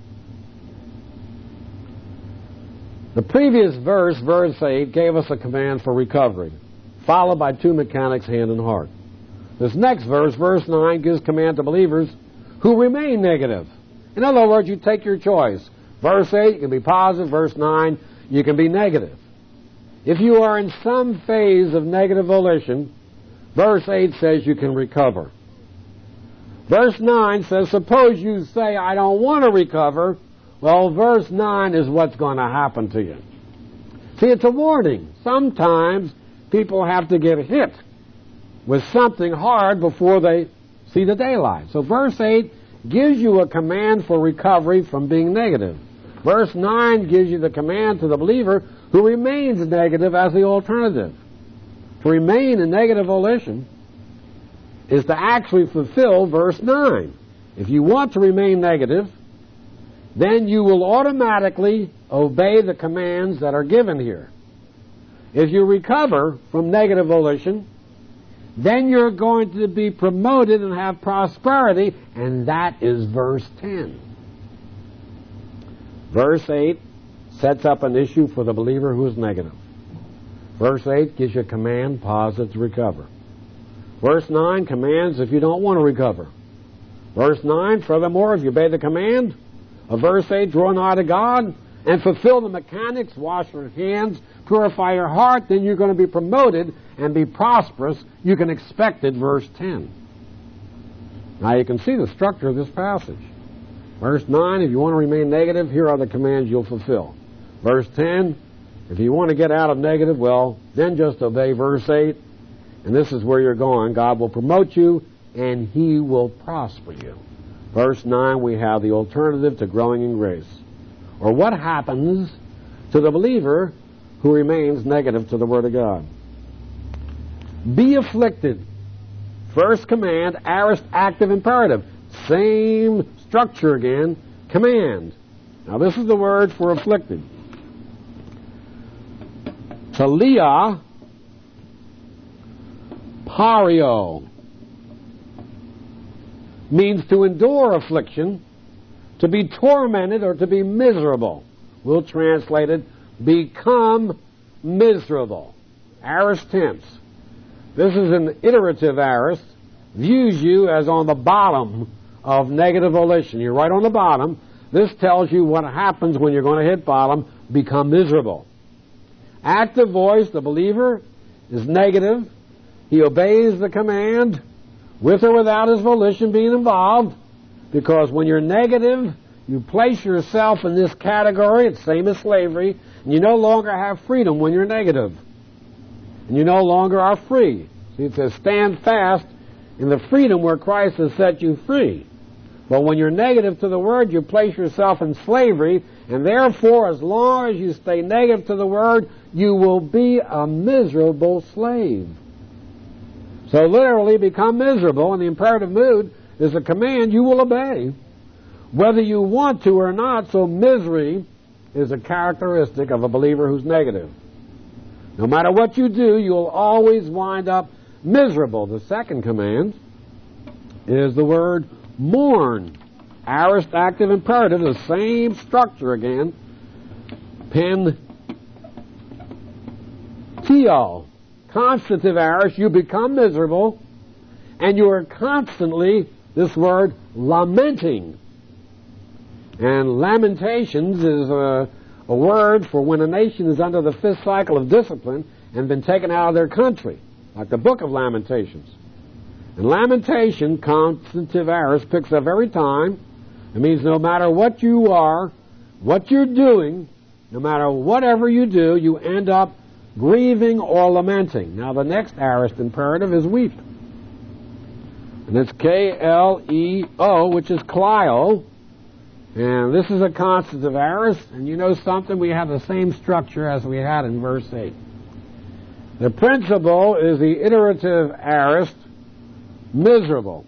The previous verse, verse 8, gave us a command for recovery, followed by two mechanics, hand and heart. This next verse, verse 9, gives command to believers who remain negative. In other words, you take your choice. Verse 8, you can be positive. Verse 9, you can be negative. If you are in some phase of negative volition, verse 8 says you can recover. Verse 9 says, suppose you say, I don't want to recover. Well, verse 9 is what's going to happen to you. See, it's a warning. Sometimes people have to get hit with something hard before they see the daylight. So verse 8 gives you a command for recovery from being negative. Verse 9 gives you the command to the believer who remains negative as the alternative. To remain in negative volition is to actually fulfill verse 9. If you want to remain negative, then you will automatically obey the commands that are given here. If you recover from negative volition, then you're going to be promoted and have prosperity, and that is verse 10. Verse 8 sets up an issue for the believer who is negative. Verse 8 gives you a command, positive, to recover. Verse 9 commands if you don't want to recover. Verse 9, furthermore, if you obey the command of verse 8, draw nigh to God and fulfill the mechanics, wash your hands, purify your heart, then you're going to be promoted and be prosperous. You can expect it, verse 10. Now you can see the structure of this passage. Verse 9, if you want to remain negative, here are the commands you'll fulfill. Verse 10, if you want to get out of negative, well, then just obey verse 8, and this is where you're going. God will promote you, and He will prosper you. Verse 9, we have the alternative to growing in grace. Or what happens to the believer who remains negative to the Word of God? Be afflicted. First command, aorist active imperative. Same structure again, command. Now this is the word for afflicted. Talia pario means to endure affliction, to be tormented, or to be miserable. We'll translate it, become miserable. Aorist tense. This is an iterative aorist. Views you as on the bottom of negative volition. You're right on the bottom. This tells you what happens when you're going to hit bottom, become miserable. Active voice, the believer, is negative. He obeys the command with or without his volition being involved, because when you're negative, you place yourself in this category. It's the same as slavery, and you no longer have freedom when you're negative. And you no longer are free. See, it says stand fast in the freedom where Christ has set you free. But when you're negative to the Word, you place yourself in slavery, and therefore, as long as you stay negative to the Word, you will be a miserable slave. So literally become miserable, and the imperative mood is a command you will obey, whether you want to or not. So misery is a characteristic of a believer who's negative. No matter what you do, you'll always wind up miserable. The second command is the word mourn. Aorist active imperative, the same structure again. Pentio. Constative aorist, you become miserable, and you are constantly, this word, lamenting. And lamentations is a word for when a nation is under the fifth cycle of discipline and been taken out of their country, like the book of Lamentations. And lamentation, constative aorist, picks up every time. It means no matter what you are, what you're doing, no matter whatever you do, you end up grieving or lamenting. Now the next aorist imperative is weep. And it's K-L-E-O, which is Clio. And this is a constitutive aorist. And you know something? We have the same structure as we had in verse 8. The principal is the iterative aorist, miserable.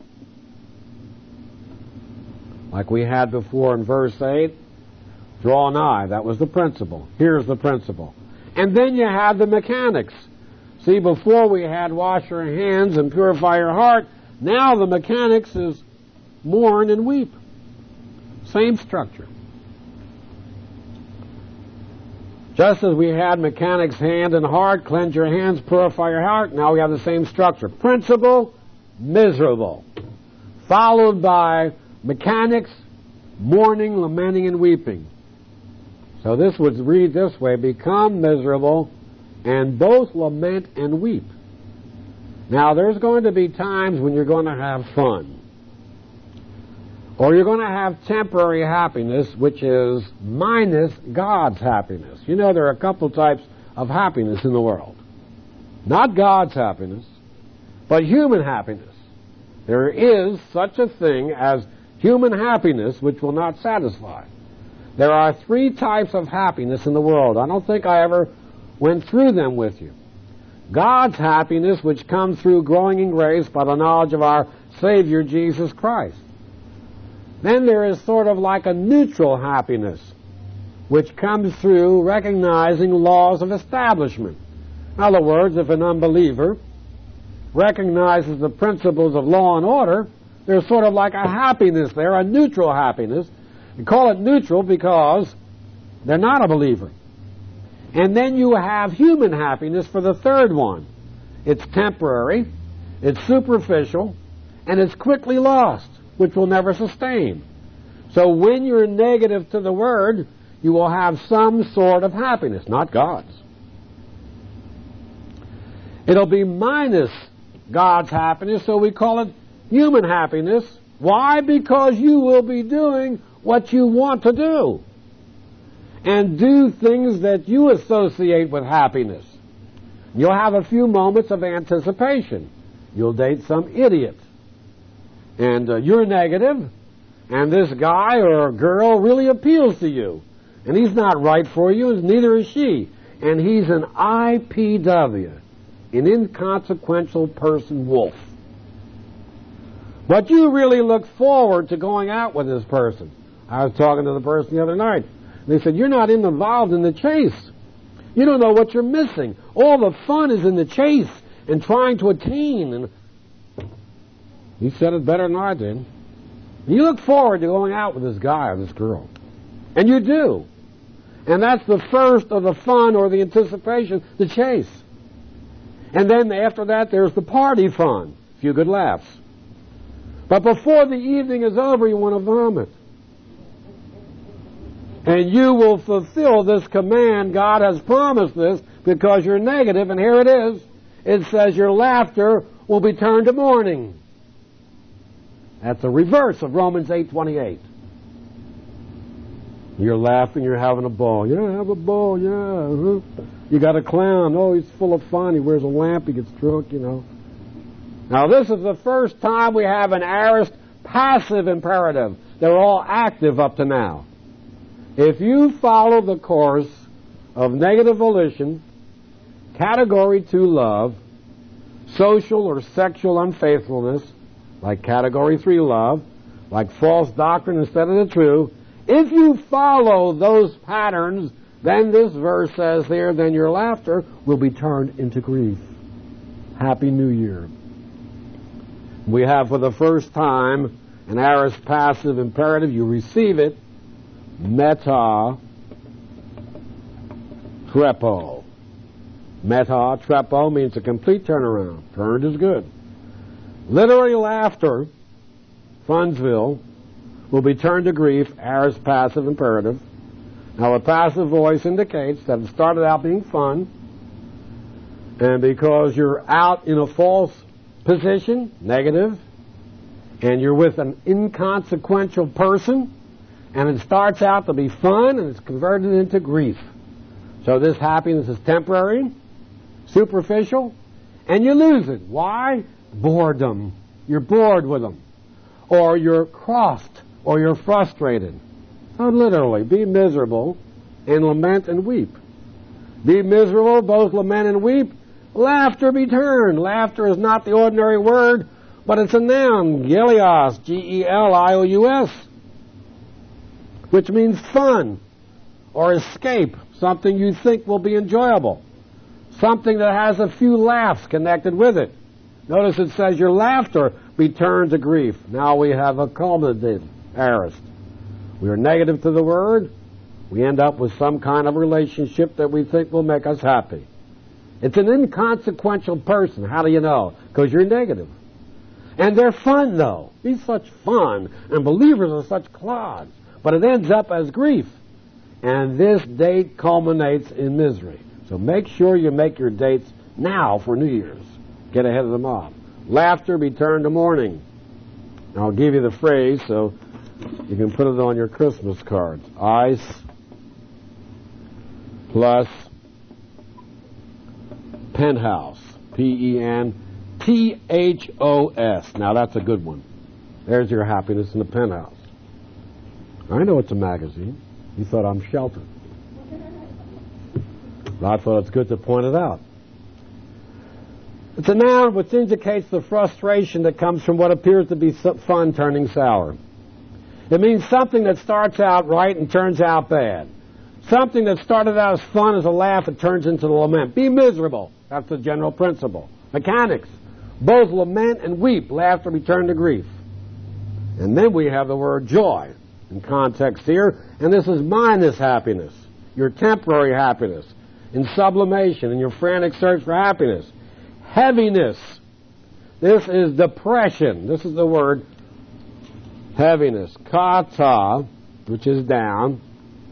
Like we had before in verse 8, draw nigh. That was the principal. Here's the principal. And then you have the mechanics. See, before we had wash your hands and purify your heart. Now the mechanics is mourn and weep. Same structure. Just as we had mechanics hand and heart, cleanse your hands, purify your heart, now we have the same structure. Principal, miserable. Followed by mechanics, mourning, lamenting, and weeping. So this would read this way, become miserable and both lament and weep. Now there's going to be times when you're going to have fun. Or you're going to have temporary happiness, which is minus God's happiness. You know, there are a couple types of happiness in the world. Not God's happiness, but human happiness. There is such a thing as human happiness which will not satisfy. There are three types of happiness in the world. I don't think I ever went through them with you. God's happiness, which comes through growing in grace by the knowledge of our Savior, Jesus Christ. Then there is sort of like a neutral happiness, which comes through recognizing laws of establishment. In other words, if an unbeliever recognizes the principles of law and order, there's sort of like a happiness there, a neutral happiness. You call it neutral because they're not a believer. And then you have human happiness for the third one. It's temporary, it's superficial, and it's quickly lost, which will never sustain. So when you're negative to the Word, you will have some sort of happiness, not God's. It'll be minus God's happiness, so we call it human happiness. Why? Because you will be doing what you want to do and do things that you associate with happiness. You'll have a few moments of anticipation. You'll date some idiot. And you're negative, and this guy or girl really appeals to you. And he's not right for you, and neither is she. And he's an IPW, an inconsequential person wolf. But you really look forward to going out with this person. I was talking to the person the other night. They said, you're not involved in the chase. You don't know what you're missing. All the fun is in the chase and trying to attain. And he said it better than I did. You look forward to going out with this guy or this girl. And you do. And that's the first of the fun or the anticipation, the chase. And then after that, there's the party fun. A few good laughs. But before the evening is over, you want to vomit. And you will fulfill this command. God has promised this because you're negative, and here it is. It says your laughter will be turned to mourning. That's the reverse of Romans 8:28. You're laughing, you're having a ball. Yeah, have a ball, yeah. You got a clown. Oh, he's full of fun. He wears a lamp, he gets drunk, you know. Now, this is the first time we have an aorist passive imperative. They're all active up to now. If you follow the course of negative volition, category 2 love, social or sexual unfaithfulness, like category 3 love, like false doctrine instead of the true, if you follow those patterns, then this verse says there, then your laughter will be turned into grief. Happy New Year. We have for the first time an aorist passive imperative. You receive it. Meta trepo. Meta trepo means a complete turnaround. Turned is good. Literary laughter, Funsville, will be turned to grief, aorist passive imperative. Now a passive voice indicates that it started out being fun, and because you're out in a false position, negative, and you're with an inconsequential person, And it starts out to be fun, and it's converted into grief. So this happiness is temporary, superficial, and you lose it. Why? Boredom. You're bored with them. Or you're crossed, or you're frustrated. So literally, be miserable and lament and weep. Be miserable, both lament and weep. Laughter be turned. Laughter is not the ordinary word, but it's a noun, gelios, G-E-L-I-O-U-S, which means fun or escape, something you think will be enjoyable, something that has a few laughs connected with it. Notice it says your laughter be turned to grief. Now we have a culminative aorist. We are negative to the word. We end up with some kind of relationship that we think will make us happy. It's an inconsequential person. How do you know? Because you're negative. And they're fun, though. He's such fun, and believers are such clods. But it ends up as grief. And this date culminates in misery. So make sure you make your dates now for New Year's. Get ahead of the mob. Laughter be turned to mourning. And I'll give you the phrase so you can put it on your Christmas cards. Ice plus penthouse. P-E-N-T-H-O-S. Now that's a good one. There's your happiness in the penthouse. I know it's a magazine. You thought I'm sheltered. But I thought it's good to point it out. It's a noun which indicates the frustration that comes from what appears to be fun turning sour. It means something that starts out right and turns out bad. Something that started out as fun as a laugh, it turns into a lament. Be miserable. That's the general principle. Mechanics. Both lament and weep. Laughter be turned to grief. And then we have the word joy in context here. And this is minus happiness. Your temporary happiness. In sublimation. In your frantic search for happiness. Heaviness. This is depression. This is the word heaviness. Kata, which is down.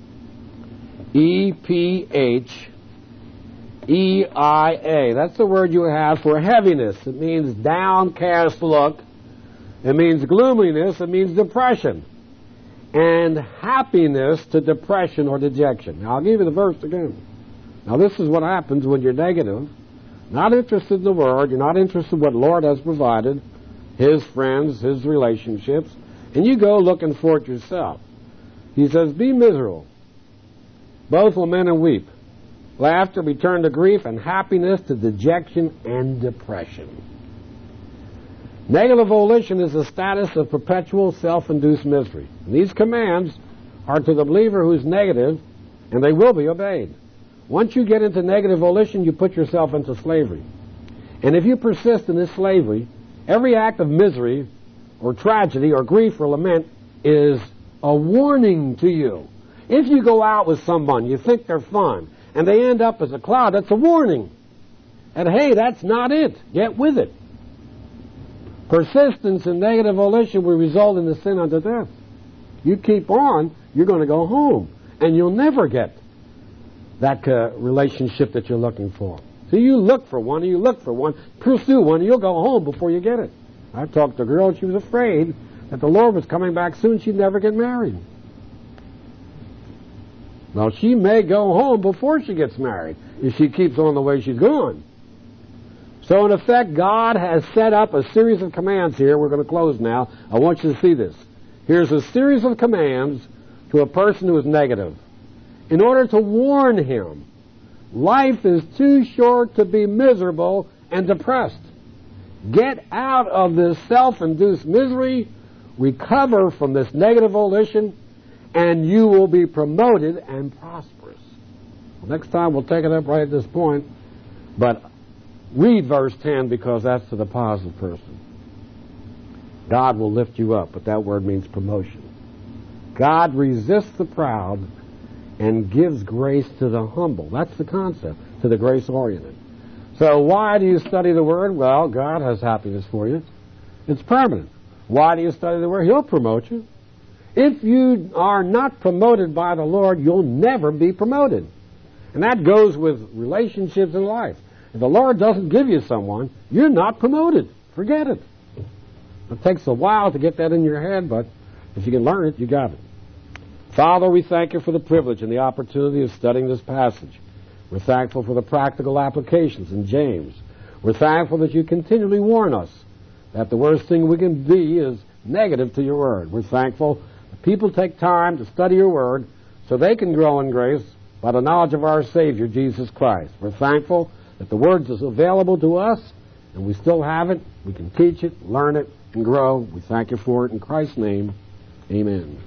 E-P-H-E-I-A. That's the word you have for heaviness. It means downcast look. It means gloominess. It means depression. And happiness to depression or dejection. Now, I'll give you the verse again. Now, this is what happens when you're negative. Not interested in the Word. You're not interested in what the Lord has provided. His friends, His relationships. And you go looking for it yourself. He says, be miserable. Both lament and weep. Laughter be turned to grief, and happiness to dejection and depression. Negative volition is the status of perpetual self-induced misery. And these commands are to the believer who's negative, and they will be obeyed. Once you get into negative volition, you put yourself into slavery. And if you persist in this slavery, every act of misery or tragedy or grief or lament is a warning to you. If you go out with someone, you think they're fun, and they end up as a cloud, that's a warning. And hey, that's not it. Get with it. Persistence in negative volition will result in the sin unto death. You keep on, you're going to go home, and you'll never get that relationship that you're looking for. So you look for one, and you look for one, pursue one, and you'll go home before you get it. I talked to a girl, and she was afraid that the Lord was coming back soon, she'd never get married. Now, she may go home before she gets married if she keeps on the way she's going. So, in effect, God has set up a series of commands here. We're going to close now. I want you to see this. Here's a series of commands to a person who is negative. In order to warn him, life is too short to be miserable and depressed. Get out of this self-induced misery, recover from this negative volition, and you will be promoted and prosperous. Well, next time we'll take it up right at this point, but read verse 10 because that's to the positive person. God will lift you up, but that word means promotion. God resists the proud and gives grace to the humble. That's the concept, to the grace-oriented. So why do you study the Word? Well, God has happiness for you. It's permanent. Why do you study the Word? He'll promote you. If you are not promoted by the Lord, you'll never be promoted. And that goes with relationships in life. If the Lord doesn't give you someone, you're not promoted. Forget it. It takes a while to get that in your head, but if you can learn it, you got it. Father, we thank you for the privilege and the opportunity of studying this passage. We're thankful for the practical applications in James. We're thankful that you continually warn us that the worst thing we can be is negative to your word. We're thankful that people take time to study your word so they can grow in grace by the knowledge of our Savior, Jesus Christ. We're thankful that the word is available to us, and we still have it. We can teach it, learn it, and grow. We thank you for it in Christ's name. Amen.